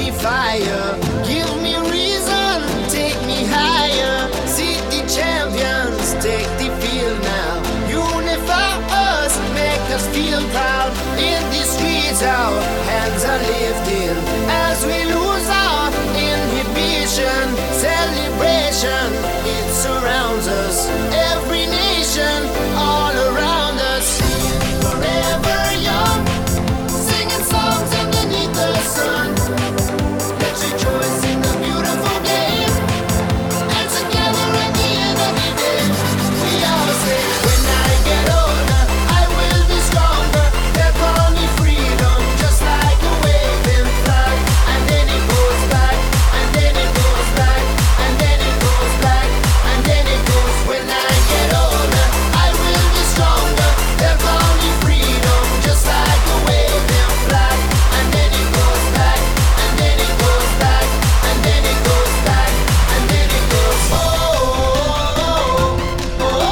me fire, give me reason, take me higher. City champions, take the field now. Unify us, make us feel proud. In the streets our hands are lifted as we lose our inhibition. Celebration, it surrounds us. Every nation, all around us. Forever young, singing songs underneath the sun. Let's rejoice in the beautiful game. And together at the end of the day, we all say, when I get older, I will be stronger. They'll call me freedom, just like a waving flag. And then it goes back, and then it goes back, and then it goes back, and then it goes. When I get older, I will be stronger. They'll call me freedom, just like a waving flag. And then it goes back, and then it goes back, and then it goes back, and then it goes. Oh, oh, oh, oh,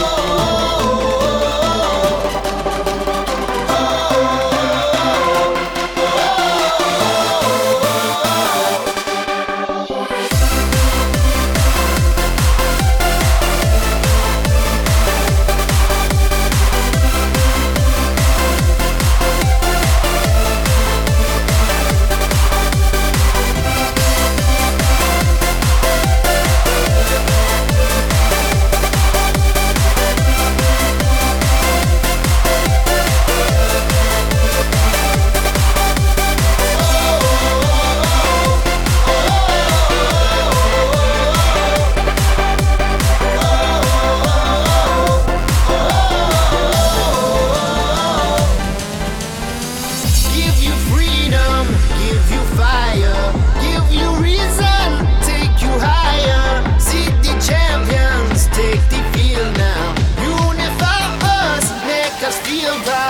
give you freedom, give you fire, give you reason, take you higher. City champions, take the field now. Unify us, make us feel proud.